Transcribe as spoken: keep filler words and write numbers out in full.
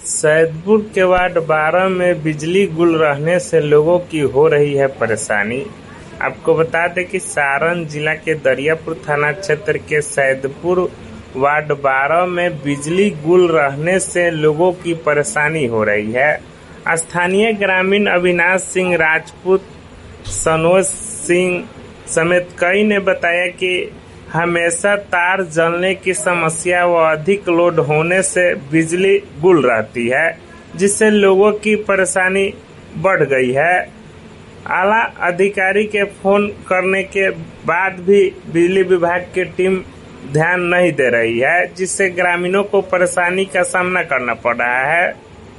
सैदपुर के वार्ड बारह में बिजली गुल रहने से लोगों की हो रही है परेशानी। आपको बता दें कि सारण जिला के दरियापुर थाना क्षेत्र के सैदपुर वार्ड बारह में बिजली गुल रहने से लोगों की परेशानी हो रही है। स्थानीय ग्रामीण अविनाश सिंह राजपूत, सनोज सिंह समेत कई ने बताया कि हमेशा तार जलने की समस्या व अधिक लोड होने से बिजली गुल रहती है, जिससे लोगों की परेशानी बढ़ गई है। आला अधिकारी के फोन करने के बाद भी बिजली विभाग की टीम ध्यान नहीं दे रही है, जिससे ग्रामीणों को परेशानी का सामना करना पड़ रहा है।